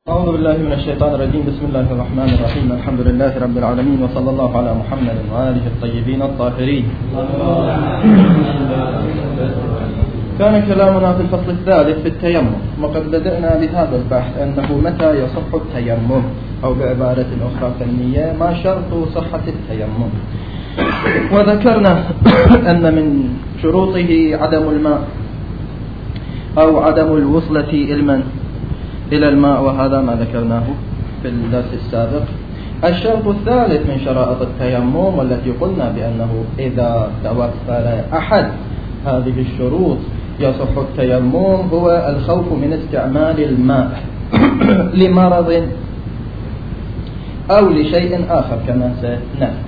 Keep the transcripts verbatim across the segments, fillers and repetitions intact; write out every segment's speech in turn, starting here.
أعوذ بالله من الشيطان الرجيم. بسم الله الرحمن الرحيم. الحمد لله رب العالمين، وصلى الله على محمد وآله الطيبين الطاهرين. كان كلامنا في الفصل الثالث في التيمم، وقد بدأنا بهذا البحث أنه متى يصح التيمم، أو بعبارة أخرى فنية ما شرط صحة التيمم. وذكرنا أن من شروطه عدم الماء أو عدم الوصلة الماء إلى الماء، وهذا ما ذكرناه في الدرس السابق. الشرط الثالث من شرائط التيمم، والتي قلنا بأنه إذا توفر أحد هذه الشروط يصح التيمم، هو الخوف من استعمال الماء لمرض أو لشيء آخر كما سنفهم.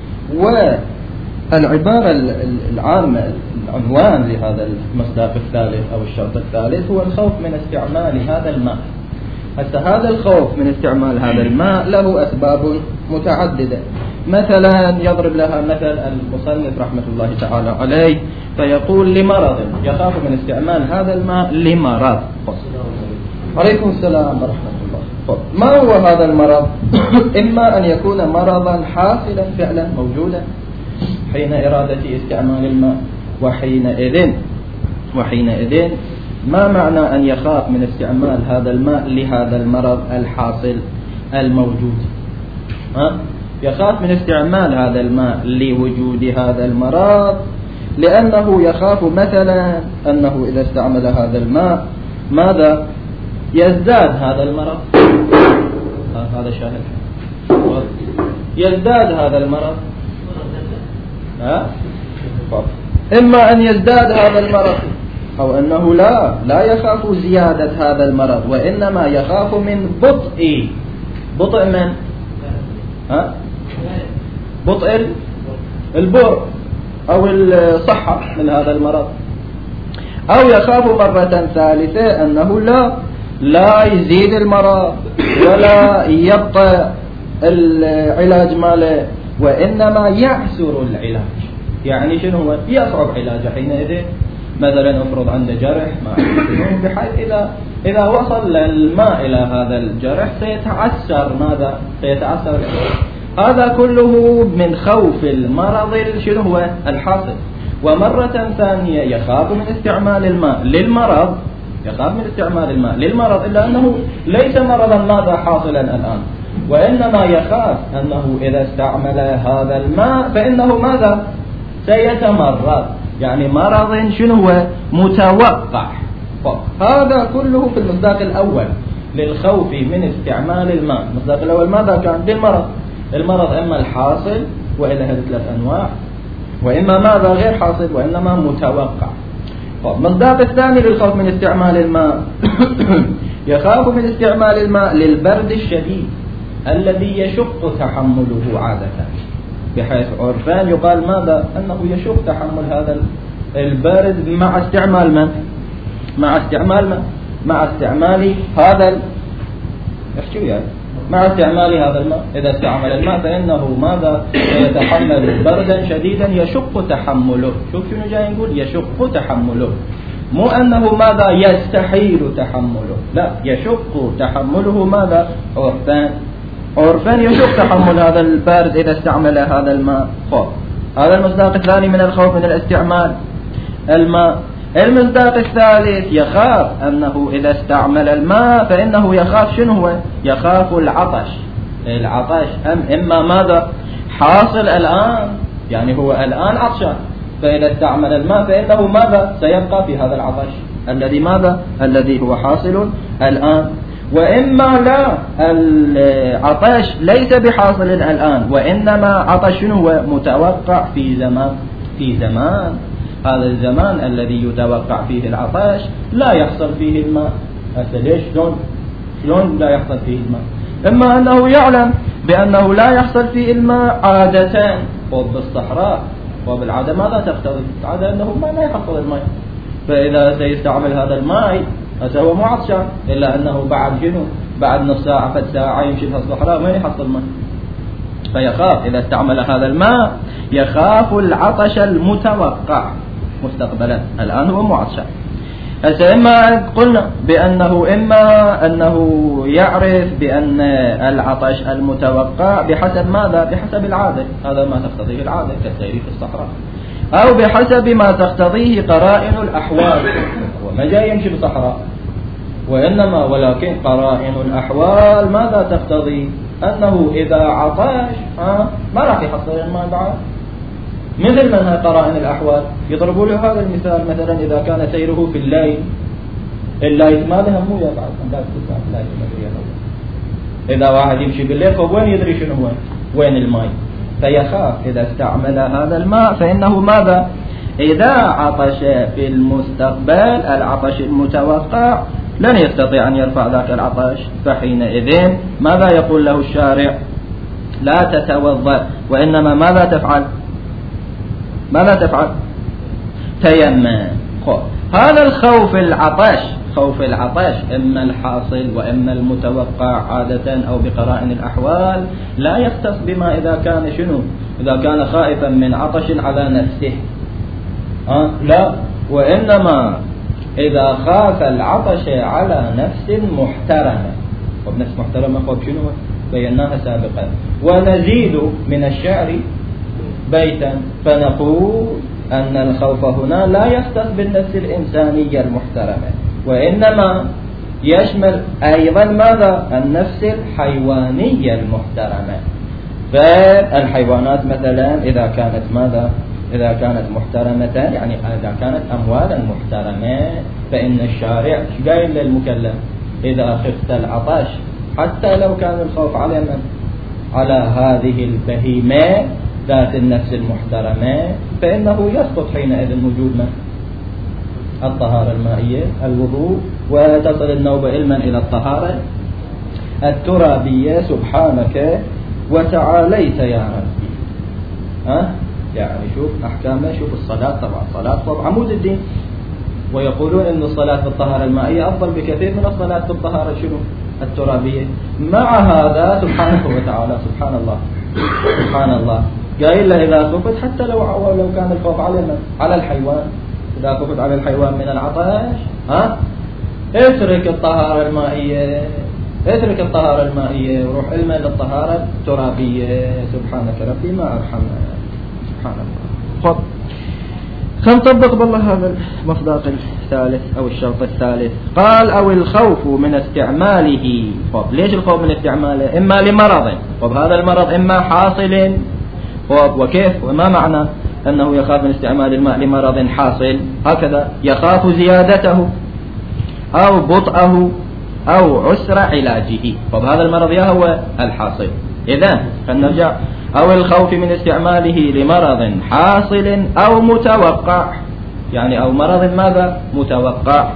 والعبارة العامة العنوان لهذا المصداق الثالث أو الشرط الثالث هو الخوف من استعمال هذا الماء. حتى هذا الخوف من استعمال هذا الماء له أسباب متعددة. مثلا يضرب لها مثل المصنف رحمة الله تعالى عليه فيقول لمرض، يخاف من استعمال هذا الماء لمرض. عليكم السلام ورحمة الله. ما هو هذا المرض؟ إما أن يكون مرضا حاصلا فعلا موجودا حين إرادة استعمال الماء، وحينئذ وحينئذ ما معنى أن يخاف من استعمال هذا الماء لهذا المرض الحاصل الموجود؟ ها؟ يخاف من استعمال هذا الماء لوجود هذا المرض لأنه يخاف مثلا أنه إذا استعمل هذا الماء ماذا؟ يزداد هذا المرض. هذا شاهد. يزداد هذا المرض. ها؟ إما أن يزداد هذا المرض، أو أنه لا لا يخاف زيادة هذا المرض، وإنما يخاف من بطء بطء من؟ ها؟ بطء البر أو الصحة من هذا المرض. أو يخاف مرة ثالثة أنه لا لا يزيد المرض ولا يبطئ العلاج ماله، وإنما يعسر العلاج. يعني شنو هو؟ يصعب علاجه حينئذ. مثلا افرض عنده جرح بحيث إذا إذا وصل الماء إلى هذا الجرح سيتعسر ماذا؟ سيتعسر. هذا كله من خوف المرض شنو هو؟ الحاصل. ومرة ثانية يخاف من استعمال الماء للمرض، يخاف من استعمال الماء للمرض، إلا أنه ليس مرضا ماذا حاصلا الآن، وإنما يخاف أنه إذا استعمل هذا الماء فإنه ماذا؟ سيتمرض. يعني مرض شنو هو؟ متوقع. هذا كله في المصداق الأول للخوف من استعمال الماء. المصداق الأول ماذا كان؟ للمرض. المرض إما الحاصل وإلى هذه ثلاث أنواع، وإما ماذا؟ غير حاصل وإنما متوقع. المصداق الثاني للخوف من استعمال الماء يخاف من استعمال الماء للبرد الشديد الذي يشق تحمله عادة، بحيث عرفان يقال ماذا؟ أنه يشق تحمل هذا البرد مع استعمال من؟ مع استعمال من؟ مع استعمال هذا احكي يعني مع استعمال هذا الماء. إذا استعمل الماء فإنه ماذا؟ يتحمل بردا شديدا يشق تحمله. شوف شنو جاي نقول؟ يشق تحمله، مو أنه ماذا؟ يستحيل تحمله، لا، يشق تحمله. ماذا؟ عرفان عرفان يشق تحمل هذا البارد إذا استعمل هذا الماء. خوف. هذا المصداق الثاني من الخوف من الاستعمال الماء. المصداق الثالث يخاف أنه إذا استعمل الماء فإنه يخاف شنو هو؟ يخاف العطش. العطش أم إما ماذا؟ حاصل الآن، يعني هو الآن عطشان، فإذا استعمل الماء فإنه ماذا؟ سيبقى في هذا العطش الذي ماذا؟ الذي هو حاصل الآن. وإما لا، العطش ليس بحاصل الآن، وإنما عطش هو متوقع في زمان في زمان هذا الزمان الذي يتوقع فيه العطش لا يحصل فيه الماء. هسه ليش؟ شلون شلون لا يحصل فيه الماء؟ إما أنه يعلم بأنه لا يحصل فيه الماء عادة، وبالصحراء وبالعادة ماذا تقتضي؟ العادة أنه ما لا يحصل الماء، فإذا سيستعمل هذا الماء هسه هو مو عطشان، إلا أنه بعد شنو؟ بعد نص ساعة فد ساعة يمشي في الصحراء ما يحصل ماء، فيخاف إذا استعمل هذا الماء يخاف العطش المتوقع مستقبلا، الآن هو مو عطشان. هسه إما قلنا بأنه إما أنه يعرف بأن العطش المتوقع بحسب ماذا؟ بحسب العادة، هذا ما تقتضيه العادة كالسير في الصحراء، أو بحسب ما تقتضيه قرائن الأحوال، وما جاي يمشي بالصحراء وإنما ولكن قرائن الأحوال ماذا تقتضي؟ أنه إذا عطش ما راح يحصل الماء بعد. مثل من هاي قرائن الأحوال يضربوا له هذا المثال، مثلا إذا كان سيره في الليل، الليل ما له مو يبعد إذا واحد يمشي بالليل وين يدري شنو وين وين الماء، فيخاف إذا استعمل هذا الماء فإنه ماذا؟ إذا عطش في المستقبل العطش المتوقع لن يستطيع أن يرفع ذاك العطش، فحينئذ ماذا يقول له الشارع؟ لا تتوضأ، وإنما ماذا تفعل؟ ماذا تفعل؟ تيمم. هذا الخوف العطش، خوف العطش إما الحاصل وإما المتوقع عادة أو بقرائن الأحوال، لا يختص بما إذا كان شنو؟ إذا كان خائفا من عطش على نفسه، أه؟ لا، وإنما إذا خاف العطش على نفس محترمة، وبنفس محترمة خوف شنو؟ بيناها سابقا. ونزيد من الشعر بيتا فنقول أن الخوف هنا لا يختص بالنفس الإنسانية المحترمة، وإنما يشمل أيضا ماذا؟ النفس الحيوانية المحترمة. فالحيوانات مثلا إذا كانت ماذا؟ إذا كانت محترمة، يعني إذا كانت أموالا محترمة، فإن الشارع قايل للمكلف إذا خفت العطش، حتى لو كان الخوف على من؟ على هذه البهيمة ذات النفس المحترمة، فإنه يسقط حينئذ وجود من؟ الطهارة المائية، الوضوء، وتصل النوبة علما إلى الطهارة الترابية. سبحانك وتعاليت يا ربي. ها؟ يعني شوف أحكامه، شوف الصلاة، طبعا الصلاة طبعا عمود الدين، ويقولون أن الصلاة بالطهارة المائية أفضل بكثير من الصلاة بالطهارة شنو؟ الترابية. مع هذا سبحانه وتعالى، سبحان الله سبحان الله، قايل له إذا خفت، حتى لو لو كان الخوف على من؟ على الحيوان، إذا خفت على الحيوان من العطش، ها؟ اترك الطهارة المائية، اترك الطهارة المائية وروح علما للطهارة الترابية. سبحانك ربي ما أرحمنا، سبحان الله. خب خلينا نطبق بالله هذا المصداق الثالث أو الشرط الثالث. قال أو الخوف من استعماله. خب ليش الخوف من استعماله؟ إما لمرض، خب هذا المرض إما حاصل، خب وكيف وما معنى أنه يخاف من استعمال الماء لمرض حاصل؟ هكذا يخاف زيادته أو بطئه أو عسر علاجه. خب هذا المرض يا هو الحاصل. إذن فلنرجع. أو الخوف من استعماله لمرض حاصل أو متوقع، يعني أو مرض ماذا؟ متوقع.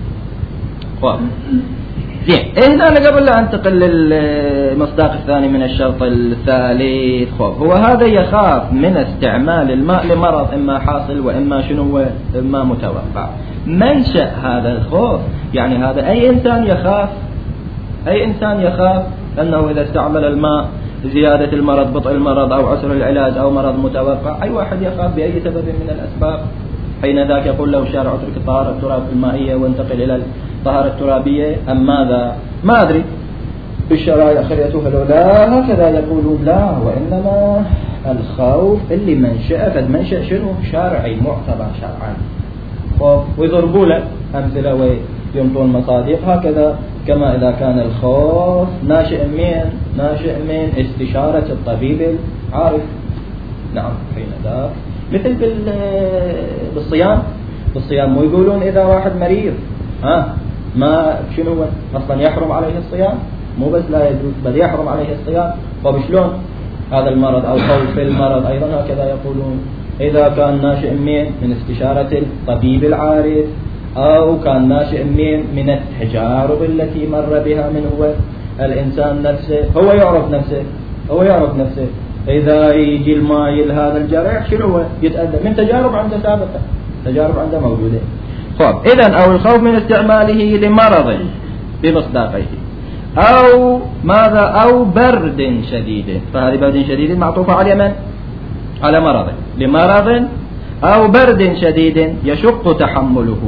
خب زين، هنا قبل لا أنتقل للمصداق الثاني من الشرط الثالث. خب هو هذا يخاف من استعمال الماء لمرض إما حاصل وإما شنو؟ إما متوقع. منشأ هذا الخوف، يعني هذا أي إنسان يخاف، أي إنسان يخاف أنه إذا استعمل الماء زيادة المرض، بطء المرض، أو عسر العلاج، أو مرض متوقع، أي واحد يخاف بأي سبب من الأسباب. حين ذاك يقول له الشارع اترك الطهارة التراب المائية وانتقل إلى الطهارة الترابية، أم ماذا؟ ما أدري بالشرائع خليتها لو لا، هكذا يقولون لا، وإنما الخوف اللي منشأ، فالمنشأ شنو؟ شرعي معتبر شرعا. ويضربوا له أمثلة وينطون مصادق هكذا، كما إذا كان الخوف ناشئ من ناشئ من استشارة الطبيب العارف. نعم حين ذاك مثل بالصيام، بالصيام مو يقولون إذا واحد مريض ها ما شنو أصلا يحرم عليه الصيام، مو بس لا يجوز بل يحرم عليه الصيام. طب شلون هذا المرض أو خوف المرض أيضا هكذا يقولون، إذا كان ناشئ من من استشارة الطبيب العارف، أو كان ناشئ من من التجارب التي مر بها من هو الإنسان نفسه، هو يعرف نفسه هو يعرف نفسه إذا يجي المايل هذا الجرح شنو هو يتأذى من تجارب عنده سابقة، تجارب عنده موجودة. خب إذن أو الخوف من استعماله لمرض بمصداقيه، أو ماذا؟ أو برد شديد، فهذه برد شديد معطوفة على من؟ على مرض، لمرض أو برد شديد يشق تحمله.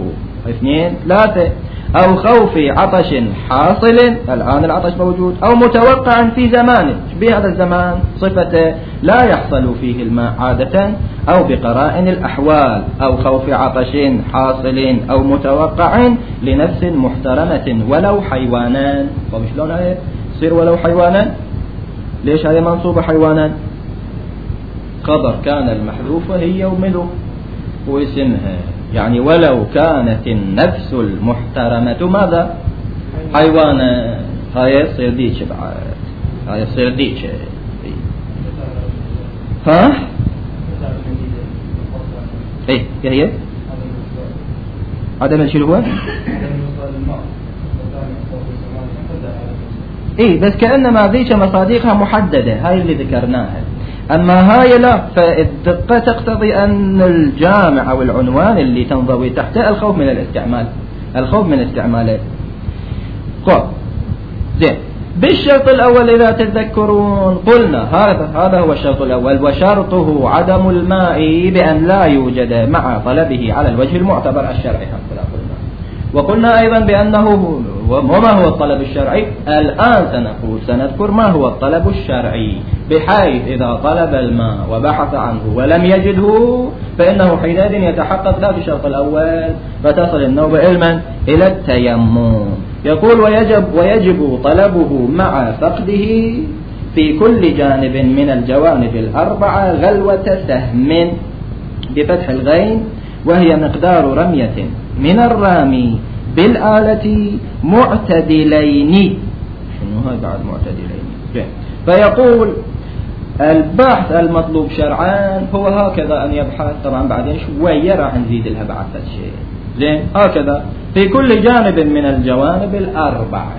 اثنين ثلاثة. أو خوف عطش حاصل، الآن العطش موجود، أو متوقع في زمانه، بهذا الزمان صفته لا يحصل فيه الماء عادة، أو بقرائن الأحوال، أو خوف عطش حاصل أو متوقع لنفس محترمة ولو حيوانا. وشلون هاي يصير ولو حيوانا؟ ليش هاي منصوبة حيوانا؟ خبر كان المحذوفة هي وملو واسمها، يعني ولو كانت النفس المحترمة ماذا؟ حيوانا. هاي يصير ديش بعد، هاي يصير ديش. ها؟ ايه هي عدم شنو هو؟ ايه بس كأنما ذيك مصادقها محددة، هاي اللي ذكرناها. أما هاي لا، فالدقة تقتضي أن الجامع أو العنوان اللي تنضوي تحته الخوف من الاستعمال، الخوف من استعماله. قول زين. بالشرط الأول إذا تذكرون قلنا هذا هذا هو الشرط الأول، وشرطه عدم الماء بأن لا يوجد مع طلبه على الوجه المعتبر الشرعي. وقلنا أيضا بأنه وما هو الطلب الشرعي. الآن سنقول سنذكر ما هو الطلب الشرعي، بحيث إذا طلب الماء وبحث عنه ولم يجده فإنه حينئذ يتحقق لا في الشرط الأول، فتصل النوبة علما إلى التيمم. يقول ويجب, ويجب طلبه مع فقده في كل جانب من الجوانب الأربعة غلوة سهم بفتح الغين، وهي مقدار رمية من الرامي بالآلة معتدلين. شنو هاي بعد معتدلين؟ فيقول البحث المطلوب شرعا هو هكذا أن يبحث، طبعا بعدين شوية راح نزيد لها بعد شيء. زين هكذا في كل جانب من الجوانب الأربعة.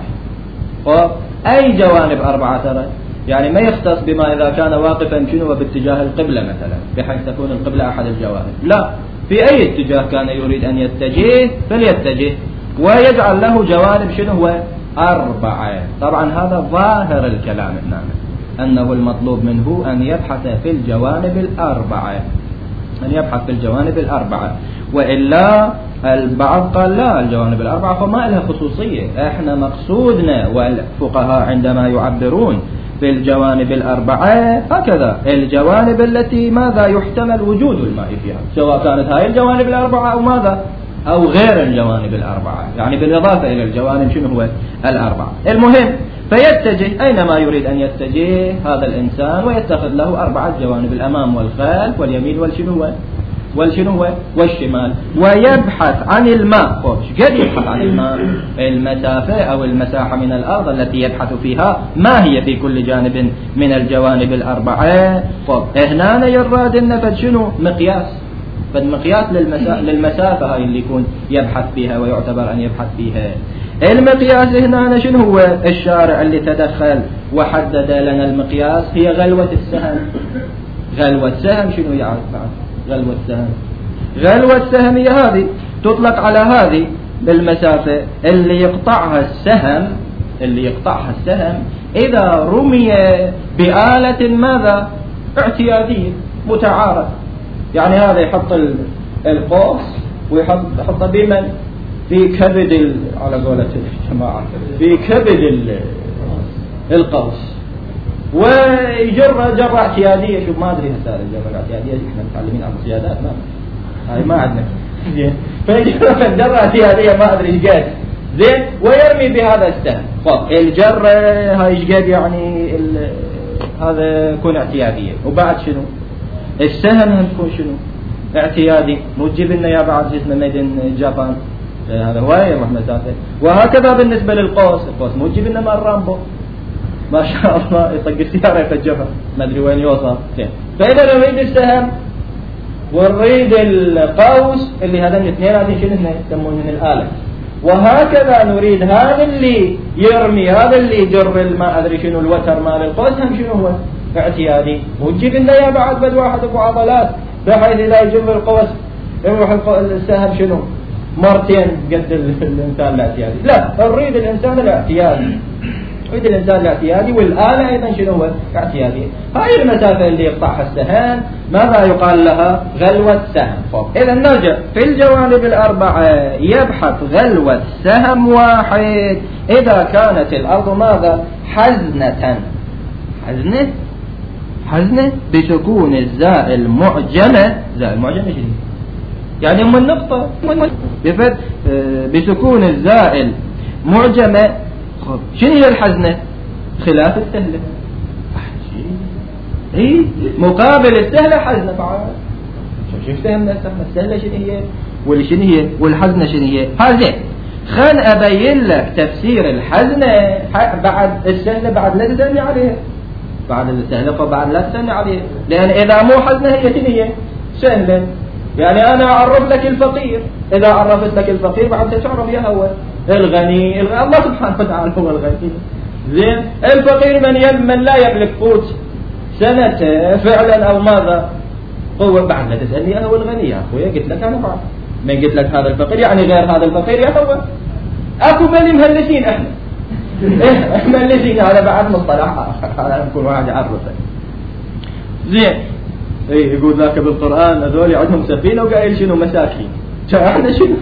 أي جوانب أربعة ترى؟ يعني ما يختص بما إذا كان واقفا شنو باتجاه القبلة مثلا بحيث تكون القبلة أحد الجوانب، لا، في أي اتجاه كان يريد أن يتجه فليتجه، ويجعل له جوانب شنو هو أربعة. طبعا هذا ظاهر الكلام هنا أنه المطلوب منه أن يبحث في الجوانب الأربعة، أن يبحث في الجوانب الأربعة. وإلا البعض قال لا، الجوانب الأربعة فما لها خصوصية، احنا مقصودنا والفقهاء عندما يعبرون في الجوانب الأربعة هكذا الجوانب التي ماذا يحتمل وجود الماء فيها، سواء كانت هاي الجوانب الأربعة أو ماذا أو غير الجوانب الأربعة، يعني بالإضافة إلى الجوانب شنو هو الأربعة. المهم فيتجه أينما يريد أن يتجه هذا الإنسان ويتخذ له أربعة جوانب، الأمام والخلف واليمين والشنو هو والشنو هو والشمال، ويبحث عن الماء. قد يبحث عن الماء المسافة أو المساحة من الأرض التي يبحث فيها ما هي في كل جانب من الجوانب الأربعة. طب هنا يراد النفذ شنو مقياس، فالمقياس للمسافة هاي اللي يكون يبحث فيها ويعتبر أن يبحث فيها. المقياس هنا شنو هو؟ الشارع اللي تدخل وحدد لنا المقياس هي غلوة السهم. غلوة سهم شنو يعرف بعد؟ غلوة سهم، غلوة سهم هي هذه، تطلق على هذه بالمسافة اللي يقطعها السهم، اللي يقطعها السهم إذا رمي بآلة ماذا اعتيادية متعارف. يعني هذا يحط القوس ويحط يحط بمن في كبد على قولة الجماعة في كبد القوس، ويجر جرة اعتيادية. شوف ما أدري هسه الجرة الاعتيادية إحنا متعلمين عن الصيادات ما هاي ما عندنا زين، فيجر جرة اعتيادية ما أدري إيش قد زين، ويرمي بهذا السهم. طب الجرة هاي إيش قد يعني هذا يكون اعتيادية، وبعد شنو السهم هم تكون شنو اعتيادي، مو تجيب لنا يا بعد اسمه ميدن جابان هذا هواية يروح مسافة. وهكذا بالنسبة للقوس، القوس مو تجيب لنا مال رامبو ما شاء الله يطق السيارة يفجرها ما أدري وين يوصل. فإذا نريد السهم ونريد القوس اللي هذا الاثنين هذه شنو يسمونهن الآلة، وهكذا نريد هذا اللي يرمي هذا اللي يجر الماء أدري شنو الوتر مال القوس هم شنو هو اعتيادي. وتجيب لنا يا بعد بد واحد ابو عضلات بحيث لا يجر القوس يروح السهم شنو مرتين قد الإنسان الاعتيادي، لا نريد الإنسان الاعتيادي. يريد الإنسان الاعتيادي، والآلة أيضا شنو هو اعتيادي. هاي المسافة اللي يقطعها السهم ماذا يقال لها؟ غلوة سهم. إذا نرجع في الجوانب الأربعة يبحث غلوة سهم واحد إذا كانت الأرض ماذا؟ حزنة. حزنة حزنة بسكون الزاء المعجمة. زاء المعجمة شنو يعني؟ أم النقطة بفت بسكون الزاء المعجمة. شنو هي الحزنة؟ خلاف السهلة. اي مقابل السهلة حزنة. بعد شوف فهمنا السهلة شنو هي واللي شنو هي والحزنة شنو هي. هذا خل أبين لك تفسير الحزنة بعد السهلة، بعد لا تسألني عليها. بعد السهلة فبعد لا تسألني عليها، لأن إذا مو حزنة هي شنو هي؟ سهلة. يعني أنا أعرف لك الفقير، إذا عرفت لك الفقير بعد تعرف يا هو الغني. الله سبحانه وتعالى هو الغني. زين الفقير من يم من لا يملك قوت سنة فعلا أو ماذا هو. بعد لا تسألني أنا هو الغني يا أخويا، قلت لك أنا بعد من قلت لك هذا الفقير يعني غير هذا الفقير يا هو. أكو ملي مهلسين إحنا مهلسين على بعد مصطلح على نكون واحد يعرفه. زين ايه يقول ذاك بالقرآن هذول عندهم سفينة وقايل شنو مساكين. احنا شنو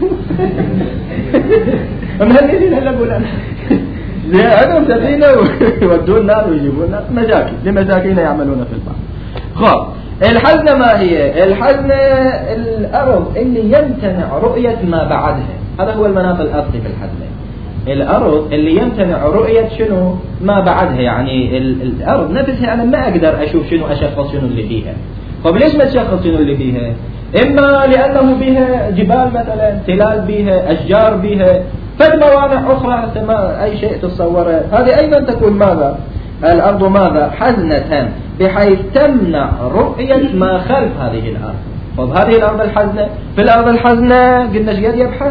مهلسين هلا اقول انا زين عندهم سفينة ويودون نار ويجيبون نار مساكين لمساكين يعملون في البحر. خب الحزنة ما هي؟ الحزنة الأرض اللي يمتنع رؤية ما بعدها. هذا هو المناط الأصلي في الحزنة. الأرض اللي يمتنع رؤية شنو ما بعدها، يعني الأرض نفسها أنا ما أقدر أشوف شنو أشخص شنو اللي فيها. طب ليش ما تشخص شنو اللي فيها؟ إما لأنه بها جبال مثلا، تلال بها، أشجار بها، فد موانع أخرى ما أي شيء تتصوره. هذه أيضا تكون ماذا؟ الأرض ماذا؟ حزنة بحيث تمنع رؤية ما خلف هذه الأرض. طب هذه الأرض الحزنة، في الأرض الحزنة قلنا شقد يبحث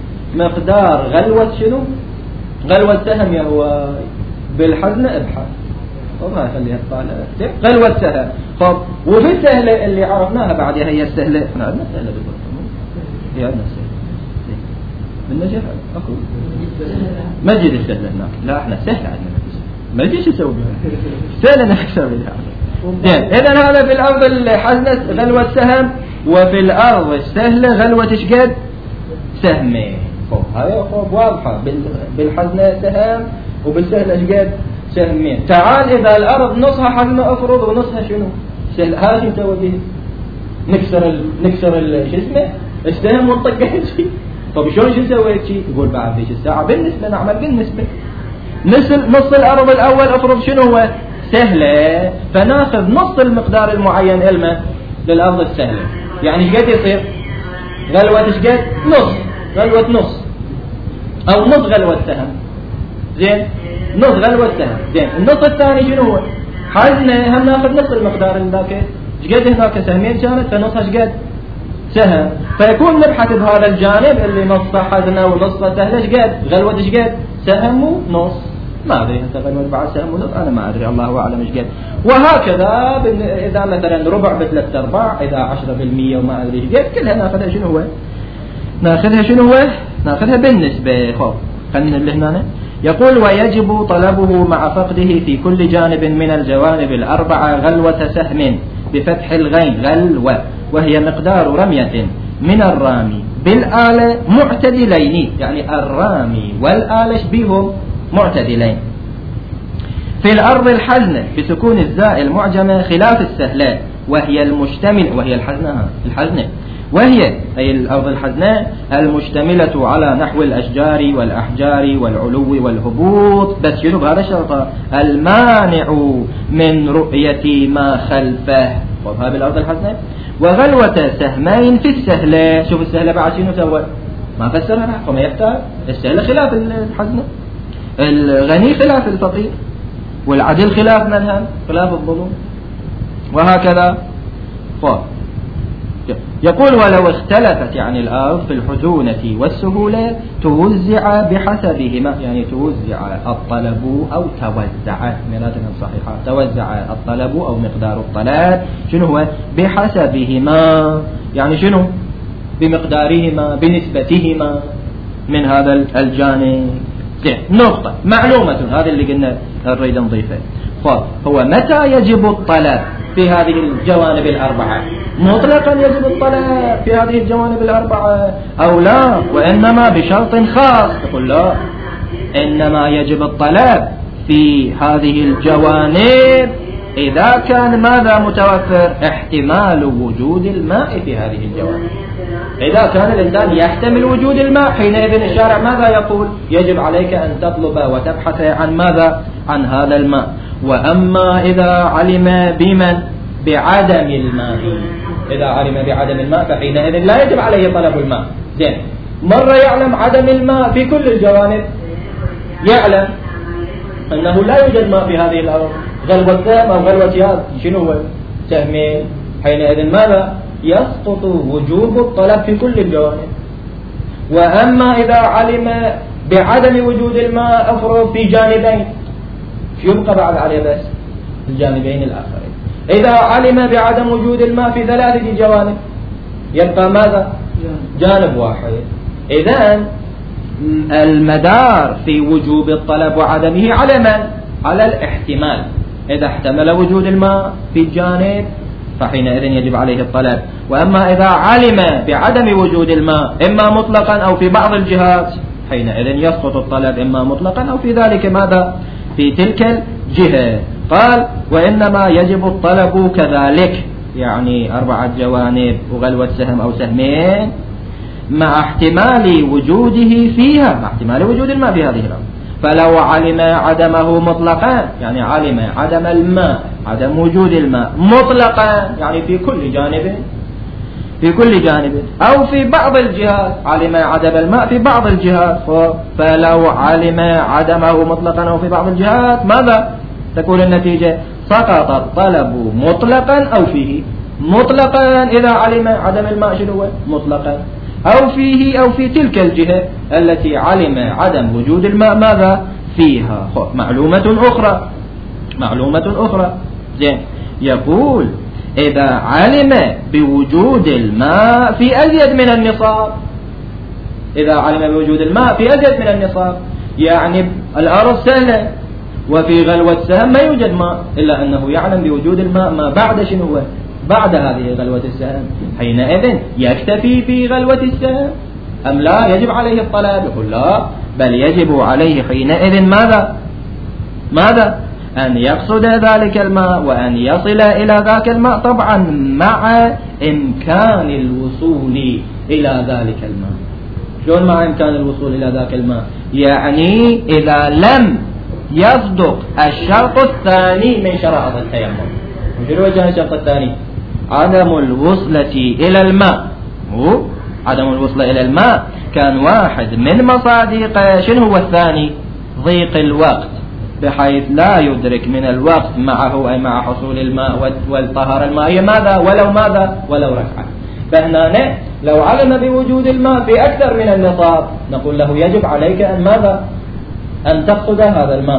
مقدار غلوة شنو؟ غلوة سهم يا هو بالحزنة ابحث. طب هاي خليها تطالع غلوة سهم. طب وفي السهلة اللي عرفناها بعدها هي السهلة. احنا عندنا سهلة بالضبط. هي عندنا سهلة بالنجاح أخو مسجد السهلة هناك. لا احنا سهلة عندنا ما ادري شو اسوي بها. سهلة نفسها بها. زين اذا هذا في الأرض الحزنة غلوة سهم، وفي الأرض السهلة غلوة شقد؟ سهمين. خب هاي خب واضحة. بالحزنة سهم وبالسهلة شقد؟ سهمين. تعال إذا الأرض نصها حزنة أفرض ونصها شنو؟ سهل. هذا شو نسوي به؟ نكسر ال... نكسر ال... شو اسمه؟ السهم ونطقه شيء. طب شلون شو نسوي شيء؟ يقول بعد ذيك الساعة بالنسبة نعمل بالنسبة. نص نص الأرض الأول أفرض شنو هو؟ سهلة، فناخذ نص المقدار المعين إلما للأرض السهلة. يعني شقد يصير؟ غلوة شقد؟ نص. غلوة نص أو نص غلوة سهم. زين نص غلوة سهم. زين النص الثاني شنو هو؟ حزنة، هم ناخذ نص المقدار اللي ذاك شقد هناك سهمين كانت فنصها شقد؟ سهم. فيكون نبحث بهذا الجانب اللي نصه حزنة ونصه سهلة شقد؟ غلوة شقد؟ سهم ونص. ما أدري أنت غلوة بعد سهم ونص أنا ما أدري الله أعلم إيش قد. وهكذا إذا مثلا ربع بثلاث أرباع، إذا عشرة بالمية وما أدري إيش قد، كلها ناخذها شنو هو؟ ناخذها شنو هو؟ ناخذها بالنسبة. خب خلينا اللي هنا يقول ويجب طلبه مع فقده في كل جانب من الجوانب الأربعة غلوة سهم بفتح الغين غلوة، وهي مقدار رمية من الرامي بالآلة معتدلين، يعني الرامي والآلة بهم معتدلين. في الأرض الحزنة بسكون الزاء المعجمة خلاف السهلة، وهي المشتمل وهي الحزنة الحزنة وهي أي الأرض الحزناء المشتملة على نحو الأشجار والأحجار والعلو والهبوط، بس شنو بهذا الشرط؟ المانع من رؤية ما خلفه. وهذه الأرض الحزناء. وغلوة سهمين في السهلة. شوف السهلة بعد شنو سوى؟ ما فسرها فما يحتاج. السهلة خلاف الحزنة، الغني خلاف الفقير، والعدل خلاف منهم خلاف الظلم، وهكذا. فوق يقول ولو اختلفت يعني الأرض في الحزونة والسهولة توزع بحسبهما، يعني توزع الطلب أو توزع مراتنا صحيحة، توزع الطلب أو مقدار الطلب شنو هو؟ بحسبهما، يعني شنو؟ بمقدارهما بنسبتهما من هذا الجانب. نقطة معلومة، هذه اللي قلنا نريد نضيفها. فهو متى يجب الطلب في هذه الجوانب الأربعة؟ مطلقا يجب الطلب في هذه الجوانب الأربعة أو لا؟ وإنما بشرط خاص. تقول لا، إنما يجب الطلب في هذه الجوانب إذا كان ماذا متوفر؟ احتمال وجود الماء في هذه الجوانب. إذا كان الإنسان يحتمل وجود الماء، حينئذ الشارع ماذا يقول؟ يجب عليك أن تطلب وتبحث عن ماذا؟ عن هذا الماء. وأما إذا علم بمن؟ بعدم الماء. إذا علم بعدم الماء فحينئذ لا يجب عليه طلب الماء. زين، مرة يعلم عدم الماء في كل الجوانب، يعلم أنه لا يوجد ماء في هذه الأرض، غلوة سهم أو غلوة ياد، شنو هو؟ سهمين. حينئذ ماذا؟ يسقط وجوب الطلب في كل الجوانب. وأما إذا علم بعدم وجود الماء أفرض في جانبين، يبقى بعد عليه بس الجانبين الآخرين. إذا علم بعدم وجود الماء في ثلاثة جوانب يبقى ماذا؟ جانب واحد. إذن المدار في وجوب الطلب وعدمه على من؟ على الاحتمال. إذا احتمل وجود الماء في الجانب فحينئذ يجب عليه الطلب. وأما إذا علم بعدم وجود الماء إما مطلقا أو في بعض الجهات حينئذ يسقط الطلب إما مطلقا أو في ذلك ماذا؟ في تلك الجهة. قال وإنما يجب الطلب كذلك، يعني أربعة جوانب وغلوة سهم أو سهمين مع احتمال وجوده فيها، مع احتمال وجود الماء في هذه الأرض. فلو علم عدمه مطلقا، يعني علم عدم الماء، عدم وجود الماء مطلقا، يعني في كل جانب، في كل جانب أو في بعض الجهات، علم عدم الماء في بعض الجهات. فلو علم عدمه مطلقا أو في بعض الجهات ماذا تكون النتيجة؟ سقط الطلب مطلقا أو فيه. مطلقا إذا علم عدم الماء شنو مطلقا، أو فيه أو في تلك الجهة التي علم عدم وجود الماء ماذا فيها. معلومة أخرى، معلومة أخرى. زين، يقول إذا علم بوجود الماء في أزيد من النصاب، إذا علم بوجود الماء في أزيد من النصاب، يعني الأرض سهلة وفي غلوة سهم ما يوجد ماء، إلا أنه يعلم بوجود الماء ما بعد شنو هو؟ بعد هذه غلوة السهم. حينئذ يكتفي في غلوة السهم أم لا يجب عليه الطلب؟ يقول لا، بل يجب عليه حينئذ ماذا؟ ماذا؟ أن يقصد ذلك الماء وأن يصل إلى ذاك الماء، طبعا مع إمكان الوصول إلى ذلك الماء. شلون مع إمكان الوصول إلى ذاك الماء؟ يعني إذا لم يصدق الشرط الثاني من شرائط التيمم. وشنو كان الشرط الثاني؟ عدم الوصلة إلى الماء. هو عدم الوصلة إلى الماء كان واحد من مصادق. شنو هو الثاني؟ ضيق الوقت، بحيث لا يدرك من الوقت معه أي مع حصول الماء والطهارة المائية ماذا؟ ولو ماذا؟ ولو ركعة. فهنا لو علم بوجود الماء في أكثر من النصاب نقول له يجب عليك أن ماذا؟ أن تقصد هذا الماء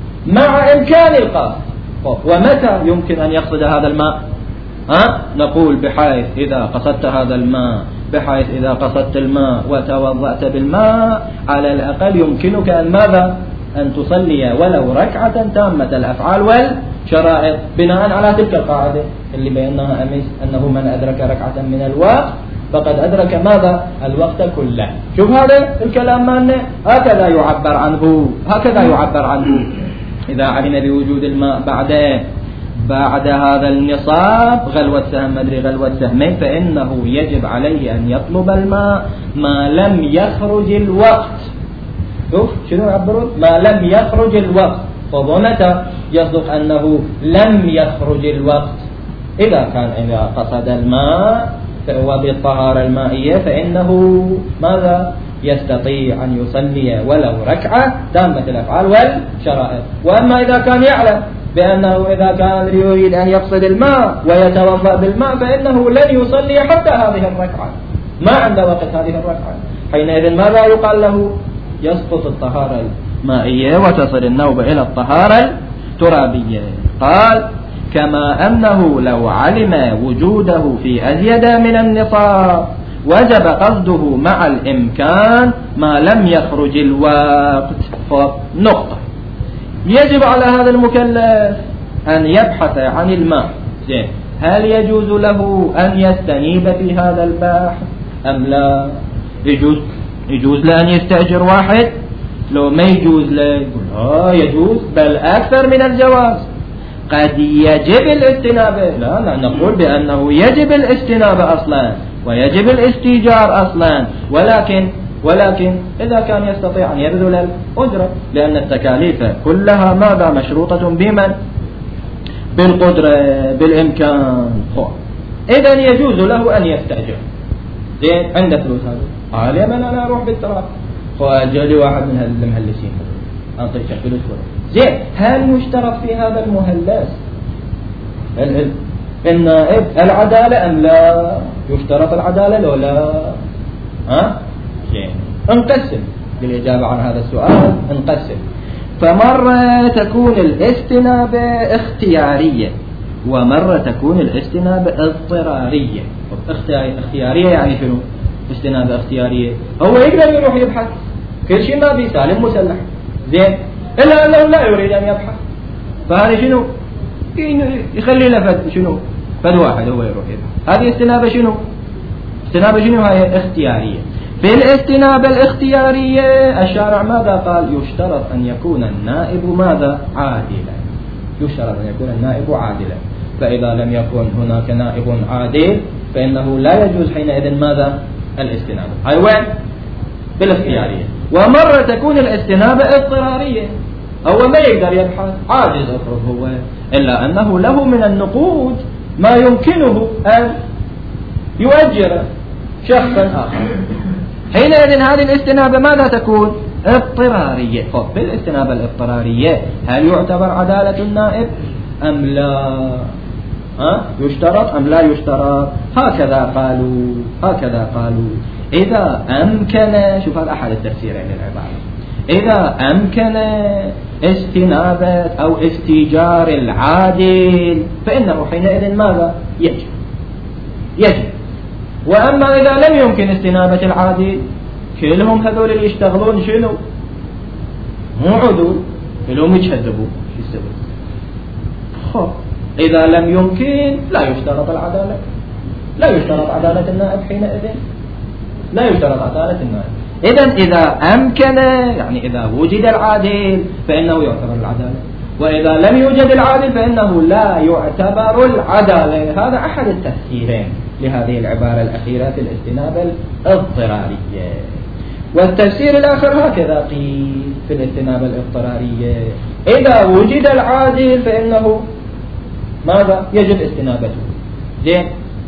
مع إمكان القصد. ومتى يمكن أن يقصد هذا الماء؟ ها؟ نقول بحيث إذا قصدت هذا الماء، بحيث إذا قصدت الماء وتوضأت بالماء على الأقل يمكنك أن ماذا؟ أن تصلي ولو ركعة تامة الأفعال والشرائط، بناء على تلك القاعدة اللي بيناها أمس أنه من أدرك ركعة من الوقت فقد أدرك ماذا؟ الوقت كله. شوف هذا الكلام مالنا هكذا يعبر عنه، هكذا يعبر عنه. إذا علم بوجود الماء بعد بعد هذا النصاب غلوة سهم مدري غلوة سهمين فإنه يجب عليه أن يطلب الماء ما لم يخرج الوقت. شوف شنو يعبرون؟ ما لم يخرج الوقت. فمتى يصدق أنه لم يخرج الوقت؟ إذا كان إذا قصد الماء وبالطهارة المائية فإنه ماذا؟ يستطيع أن يصلي ولو ركعة تامة الأفعال والشرائط. وأما إذا كان يعلم بأنه إذا كان يريد أن يقصد الماء ويتوضأ بالماء فإنه لن يصلي حتى هذه الركعة، ما عند وقت هذه الركعة، حينئذ ماذا يقال له؟ يسقط الطهارة المائية وتصل النوبة إلى الطهارة الترابية. قال كما أنه لو علم وجوده في أزيد من النصاب وجب قصده مع الإمكان ما لم يخرج الوقت. نقطة. يجب على هذا المكلف أن يبحث عن الماء. زين، هل يجوز له أن يستنيب في هذا البحث أم لا؟ يجوز يجوز له أن يستأجر واحد؟ لو ما يجوز له يقول لا يجوز، بل أكثر من الجواز. قد يجب الاستنابة، لا لا نقول بأنه يجب الاستنابة أصلا ويجب الاستيجار أصلا، ولكن ولكن إذا كان يستطيع أن يبذل الأجرة، لأن التكاليف كلها ماذا مشروطة بمن؟ بالقدرة بالإمكان. إذن يجوز له أن يستأجر. زين، عنده فلوس هذا عالي من أنا أروح بالتراب فأجلي واحد من المهلسين أعطيك فلوس. زين، هل يشترط في هذا المهلس النائب العدالة أم لا؟ يشترط العدالة لو لا؟ ها؟ زين، انقسم بالإجابة عن هذا السؤال. انقسم. فمرة تكون الاستنابة اختيارية ومرة تكون الاستنابة اضطرارية. اختيارية يعني شنو؟ استنابة اختيارية هو يقدر يروح يبحث كل شيء ما بيسالم مسلح. زين، إلا أنه لا يريد أن يبحث، فهذا شنو؟ يخلي له فد شنو؟ فد واحد هو يروح يبحث. هذه استنابة شنو؟ استنابة شنو؟ هاي اختيارية. في الاستنابة الاختيارية الشارع ماذا قال؟ يشترط أن يكون النائب ماذا؟ عادلا. يشترط أن يكون النائب عادلا. فإذا لم يكن هناك نائب عادل فإنه لا يجوز حينئذ ماذا؟ الاستنابة. هاي وين؟ بالاختيارية. ومرة تكون الاستنابة اضطرارية، هو ما يقدر يبحث، عاجز افرض هو، إلا أنه له من النقود ما يمكنه أن يؤجر شخصا آخر. حينئذ هذه الاستنابة ماذا تكون؟ اضطرارية. بالاستنابة الاضطرارية هل يعتبر عدالة النائب أم لا؟ ها؟ يشترط أم لا يشترط؟ هكذا قالوا هكذا قالوا إذا أمكن، شوف هذا أحد التفسيرين للعبارة، إذا أمكن استنابة أو استيجار العادل فإنه حينئذ ماذا؟ يجب يجب. وأما إذا لم يمكن استنابة العادل كلهم هذول اللي يشتغلون شنو؟ مو عدول، كلهم يتشذبوا. شو السبب؟ خب إذا لم يمكن لا يشترط العدالة، لا يشترط عدالة النائب حينئذ، لا يشترط عدالة النائب. إذن إذا أمكن يعني إذا وجد العادل فإنه يعتبر العدالة، وإذا لم يوجد العادل فإنه لا يعتبر العدالة. هذا أحد التفسيرين لهذه العبارة الأخيرة في الاستنابة الاضطرارية. والتفسير الآخر هكذا قيل في الاستنابة الاضطرارية: إذا وجد العادل فإنه ماذا؟ يجب استنابته. زين،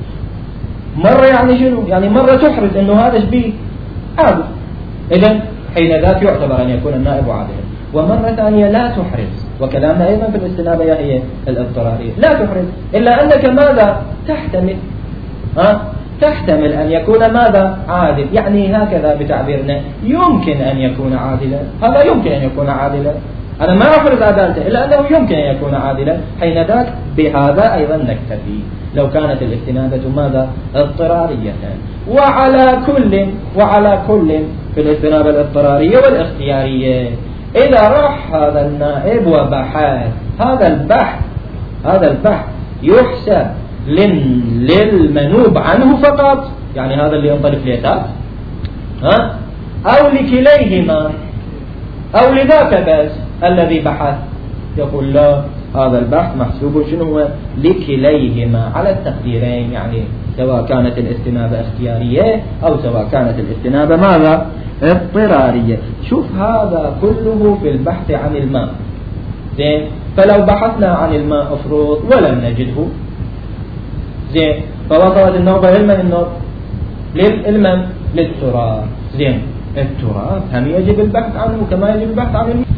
مرة يعني شنو؟ يعني مرة تحرز إنه هذا شبيه عادل، إذن حين ذاك يعتبر أن يكون النائب عادلا. ومرة ثانية لا تحرز، وكلامنا أيضا في الاستنابة هي الاضطرارية، لا تحرز إلا أنك ماذا؟ تحتمل ها؟ تحتمل أن يكون ماذا؟ عادل. يعني هكذا بتعبيرنا يمكن أن يكون عادلا، هذا يمكن أن يكون عادلا، أنا ما أفرض عدالته إلا أنه يمكن أن يكون عادلا. حين ذاك بهذا أيضا نكتفي لو كانت الاستنابة ماذا؟ اضطرارية. وعلى كل وعلى كل في الاستنابة الاضطرارية والاختيارية إذا راح هذا النائب وبحث، هذا البحث هذا البحث يحسب للمنوب عنه فقط، يعني هذا اللي ينطلق اليسار، ها؟ أو لكليهما أو لذاك بس الذي بحث. يقول لا، هذا البحث محسوب شنو هو؟ لكليهما على التقديرين، يعني سواء كانت الاستنابة اختيارية أو سواء كانت الاستنابة ماذا؟ اضطرارية. شوف هذا كله في البحث عن الماء. زين، فلو بحثنا عن الماء أفرض ولم نجده، زين، فوصلت النوبة لمن النوب؟ للمن؟ للتراب. زين، التراب هم يجب البحث عنه كما يجب البحث عن الماء.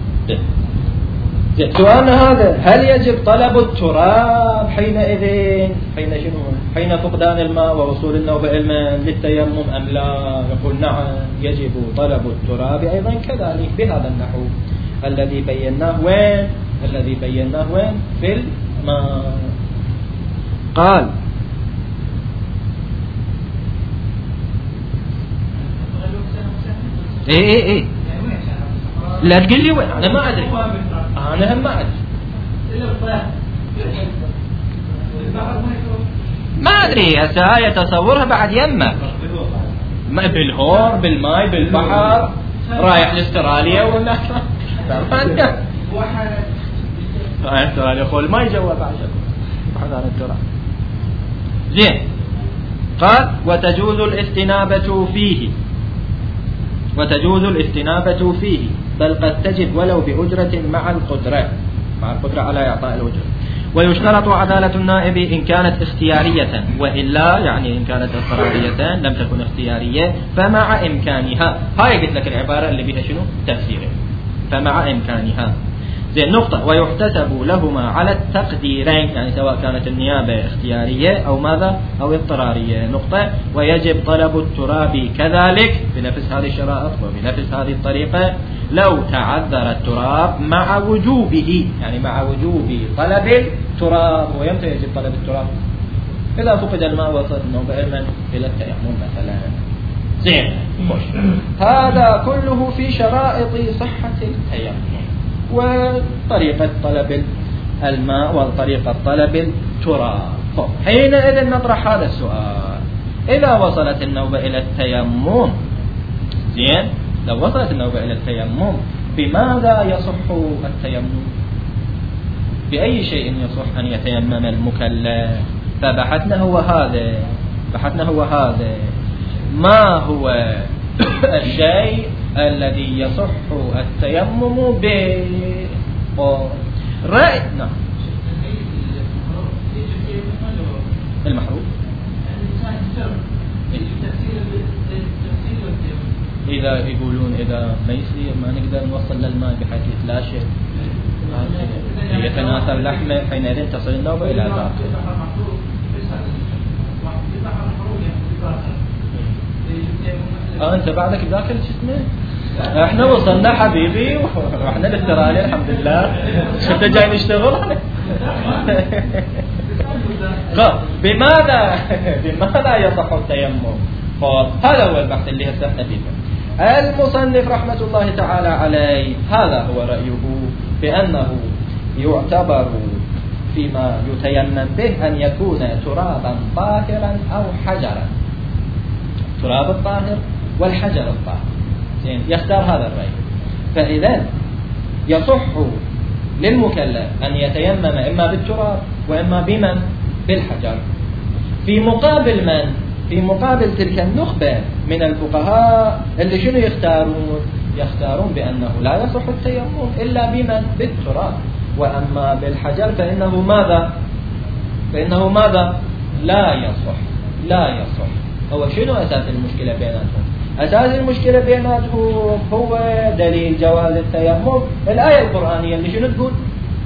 سؤالنا هذا: هل يجب طلب التراب حينئذ حين شنو؟ حين فقدان الماء ووصول النوبة للمن للتيمم أم لا؟ يقول نعم، يجب طلب التراب أيضا كذلك بهذا النحو الذي بيناه. وين؟ الذي بيناه وين؟ في الماء. قال: اي اي اي لا تقول لي وين، انا ما ادري، انا هم ما ادري، ما ادري هسه هاي تصورها بعد يمه ما بالهور بالماي بالبحر رايح لاستراليا ولا رايح استراليا خول ما يجوا بعد بحث عن التراب. زين قال وتجوز الاستنابة فيه، وتجوز الاستنابة فيه بل قد تجب ولو بأجرة مع القدرة، مع القدرة على إعطاء الأجرة. ويشترط عدالة النائب إن كانت اختيارية، وإلا يعني إن كانت اضطرارية لم تكن اختيارية فمع إمكانها. هاي قلت لك العبارة اللي بها شنو تفسيره، فمع إمكانها. زين نقطة. ويحتسب لهما على التقديرين، يعني سواء كانت النيابة اختيارية أو ماذا أو اضطرارية. نقطة. ويجب طلب التراب كذلك بنفس هذه الشرائط وبنفس هذه الطريقة لو تعذر التراب مع وجوبه، يعني مع وجوب طلب التراب. ويمتى يجب طلب التراب؟ إذا فقد الماء وصلت النوبة إلى التيمم مثلا. زين خوش. هذا كله في شرائط صحة التيمم وطريقة طلب الماء وطريقة طلب التراب. حينئذ نطرح هذا السؤال: إذا وصلت النوبة إلى التيمم، زين لو وصلت النوبة إلى التيمم بماذا يصح التيمم؟ بأي شيء يصح أن يتيمم المكلف؟ فبحثنا هو هذا، بحثنا هو هذا ما هو الشيء الذي يصح التيمم به. رأي نعم المحروم إذا يقولون إذا ما يصير ما نقدر نوصل للماء بحيث يتلاشى يتناثر لحمه، حينئذ تصل النوبة إلى ذاك. آه أنت بعدك بذاك الجسم. احنا وصلنا حبيبي ورحنا للترالي الحمد لله. شفت جاي نشتغل. بماذا بماذا يصح التيمم؟ هذا هو البحث اللي هسه احنا فيه. المصنف رحمة الله تعالى عليه هذا هو رأيه بأنه يعتبر فيما يتيمم به أن يكون ترابا طاهرا أو حجرا، تراب الطاهر والحجر الطاهر. يختار هذا الرأي. فإذا يصح للمكلف أن يتيمم إما بالتراب وإما بمن بالحجر. في مقابل من؟ في مقابل تلك النخبة من الفقهاء اللي شنو يختارون؟ يختارون بأنه لا يصح التيمم إلا بمن بالتراب، وأما بالحجر فإنه ماذا؟ فإنه ماذا؟ لا يصح، لا يصح. هو شنو أساس المشكلة بيناتهم؟ أساس المشكلة بيناتهم هو دليل جواز التيمم الآية القرآنية اللي شنو تقول؟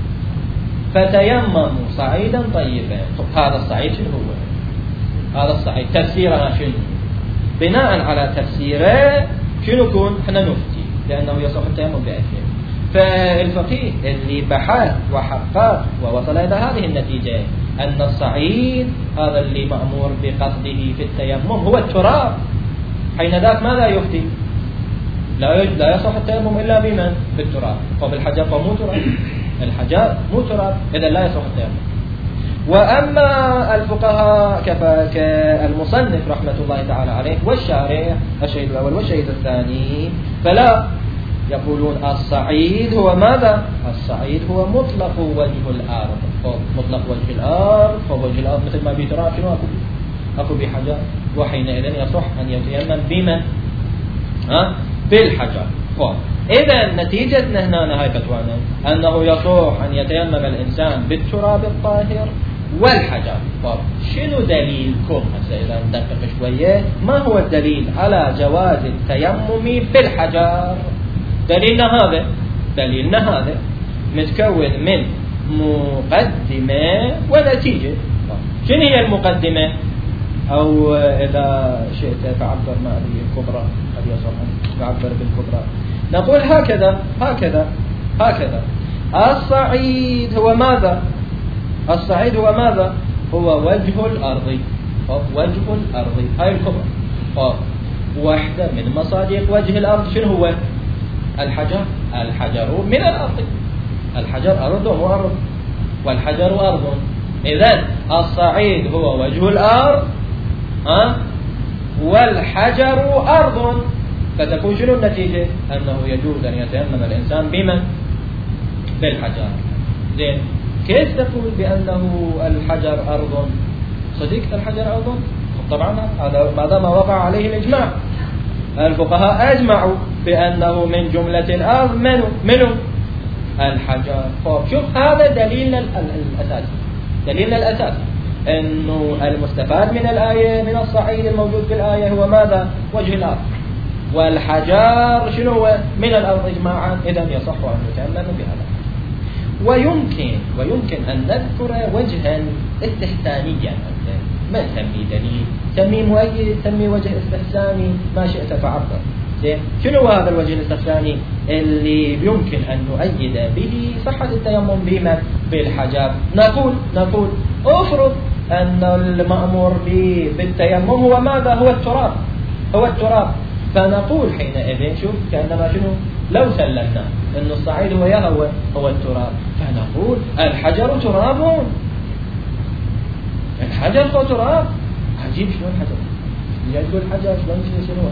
فتيمموا صعيدا طيبا. هذا الصعيد شنو هو؟ هذا الصعيد تفسيرنا شنو؟ بناء على تفسيره شنو يكون؟ احنا نفتي لأنه يصح التيمم بأكله. فالفقيه اللي بحث وحقق ووصل إلى هذه النتيجة أن الصعيد هذا اللي مأمور بقصده في التيمم هو التراب، حين ذاك ماذا يفتي؟ لا لا يصح التيمم إلا بمن؟ بالتراب. وبالحجر فمو تراب، الحجر مو تراب، إذا لا يصح التيمم. وأما الفقهاء كالمصنف رحمة الله تعالى عليه والشارح الشهيد الأول والشهيد الثاني فلا، يقولون الصعيد هو ماذا؟ الصعيد هو مطلق وجه الأرض. مطلق وجه الأرض، فوجه الأرض مثل ما بيتراب شنو أكو؟ أكو بحجر، وحينئذ يصح أن يتيمم بما؟ ها؟ بالحجر. إذا نتيجتنا هنا هاي فتوانا أنه يصح أن يتيمم الإنسان بالتراب الطاهر والحجر. طب شنو دليلكم؟ هسه إذا ندقق شوية، ما هو الدليل على جواز التيمم بالحجر؟ دليلنا هذا، دليلنا هذا متكون من مقدمة ونتيجة. شنو هي المقدمة؟ أو إذا شئت فعبر ما هذه الكبرى، قد يصح فعبر بالكبرى. نقول هكذا هكذا هكذا الصعيد هو ماذا؟ الصعيد هو ماذا؟ هو وجه الأرض. وجه الأرض هاي الكبرى. واحدة من مصادق وجه الأرض شنو هو؟ الحجر. الحجر من الأرض، الحجر أرض وأرض، والحجر أرض. إذن الصعيد هو وجه الأرض أه؟ والحجر أرض، فتكون شنو النتيجة؟ أنه يجوز أن يتيمم الإنسان بمن؟ بالحجر. زين، كيف تقول بأنه الحجر أرض؟ صديق الحجر أرض؟ طبعا هذا ما ما وقع عليه الإجماع. الفقهاء أجمعوا بأنه من جملة الأرض منه منه الحجر. طب شوف، هذا دليل الأساس، دليل الأساس أنه المستفاد من الآية من الصعيد الموجود في الآية هو ماذا؟ وجه الأرض، والحجر شنو هو؟ من الأرض إجماعا. إذن يصح أن نتيمم بهذا. ويمكن ويمكن أن نذكر وجها استحسانيا، ما تسمي دليل، سمي مؤيد، سمي وجه استحساني، ما شئت فعبر. زين، شنو هذا الوجه الاستحساني اللي يمكن أن نؤيد به صحة التيمم بما بالحجر؟ نقول نقول افرض أن المأمور بالتيمم هو ماذا؟ هو التراب، هو التراب. فنقول حينئذ شوف كأنما شنو؟ لو سلمنا أن الصعيد هو يهوى هو التراب، فنقول الحجر تراب، الحجر هو تراب. عجيب، شلون حجر؟ اللي يقول حجر شلون يصير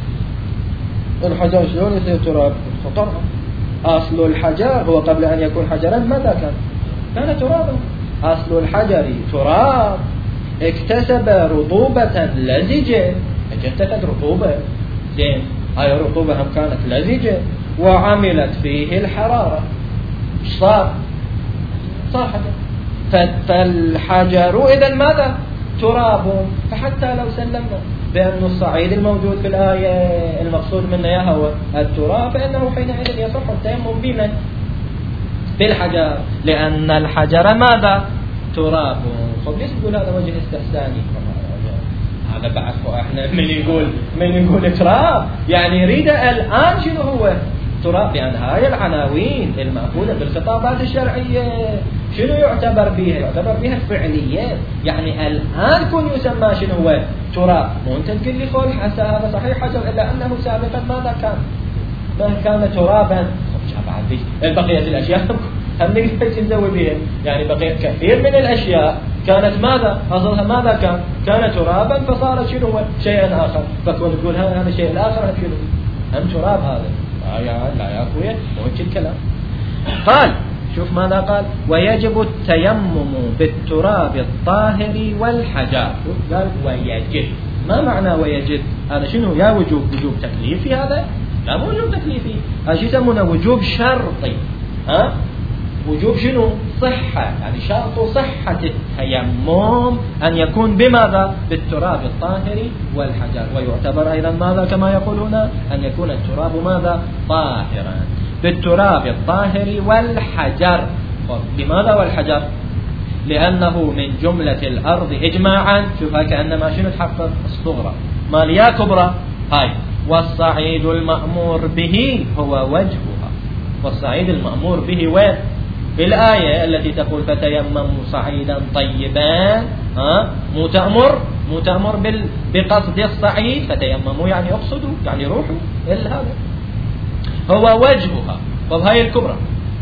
الحجر شلون يصير تراب؟ خطرها. أصل الحجر هو قبل أن يكون حجرا ماذا كان؟ كان ترابا. أصل الحجر تراب اكتسب رطوبة لزجة، اكتسبت رطوبة. زين، هاي الرطوبة هم كانت لزجة وعملت فيه الحرارة، صار صار حجر. فالحجر إذن ماذا؟ تراب. فحتى لو سلمنا بأن الصعيد الموجود في الآية المقصود منه يهوى التراب، فإنه حينئذ يصح التيمم بمن؟ بالحجر، لأن الحجر ماذا؟ تراب. طب ليش تقول هذا وجه استحساني؟ هذا بعد احنا من يقول من يقول تراب يعني يريد الآن شنو هو تراب، لأن هاي العناوين المأخوذة بالخطابات الشرعية شنو يعتبر بها؟ يعتبر بها الفعليات. يعني الآن كن يسمى شنو هو تراب. مو أنت تقول لي خول حتى هذا صحيح حجر، إلا أنه سابقا ماذا كان؟ ما كان ترابا. بعد بقية الأشياء هم نقدر نسوي بها، يعني بقية كثير من الأشياء كانت ماذا؟ أصلها ماذا كان؟ كان ترابا فصارت شنو هو شيئا آخر. فكون تقول هذا الشيء الآخر هم شنو؟ هم تراب. هذا لا يا أخويا مو هيك الكلام. قال شوف ماذا قال: ويجب التيمم بالتراب الطاهر والحجر. قال ويجب. ما معنى ويجب؟ هذا شنو؟ يا وجوب وجوب تكليفي؟ هذا لا مو وجوب تكليفي، هذا شو يسمونه وجوب شرطي. ها وجوب شنو؟ صحة، يعني شرط صحة التيمم أن يكون بماذا؟ بالتراب الطاهر والحجر. ويعتبر أيضا ماذا كما يقول هنا؟ أن يكون التراب ماذا؟ طاهرا بالتراب الطاهر والحجر. لماذا والحجر؟ لأنه من جملة الأرض إجماعا. شوفها كأنما شنو تحفظ الصغرى ماليا كبرى هاي. والصعيد المأمور به هو وجهها. والصعيد المأمور به وين؟ بالآية التي تقول فتيمموا صعيدا طيبا. ها مو تأمر مو تأمر بال... بقصد الصعيد. فتيمموا يعني اقصدوا، يعني روحوا إلى هذا. هو وجهها. طب هاي الكبرى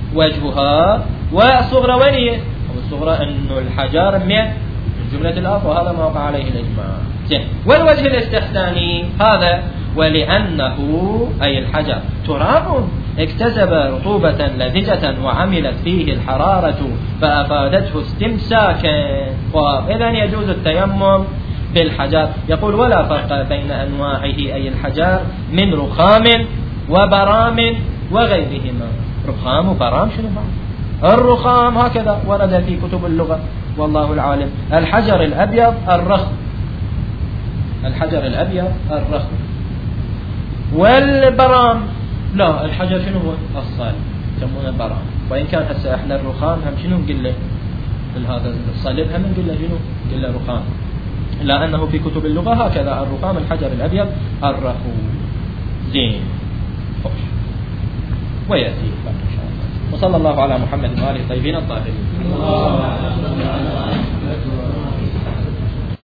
وجهها، والصغرى وين هي؟ الصغرى انه الحجر من جملة الأرض، وهذا ما وقع عليه الإجماع. زين، والوجه الاستحساني هذا ولأنه أي الحجر تراب اكتسب رطوبة لزجة وعملت فيه الحرارة فأفادته استمساكا، وإذا يجوز التيمم بالحجر. يقول: ولا فرق بين أنواعه أي الحجر من رخام وبرام وغيرهما. رخام وبرام شنو بعض؟ الرخام هكذا ورد في كتب اللغة والله العالم. الحجر الأبيض الرخم، الحجر الأبيض الرخم. والبرام لا، الحجر شنو هو؟ الصلب، يسمونه برام. وإن كان هسه احنا الرخام هم شنو نقول له؟ هذا الصلب هم نقول له شنو؟ نقول له رخام، لأنه في كتب اللغة هكذا. الرخام الحجر الأبيض الرخو. زين، خوش ويأتي إن شاء الله. وصلى الله على محمد وآله الطيبين الطاهرين.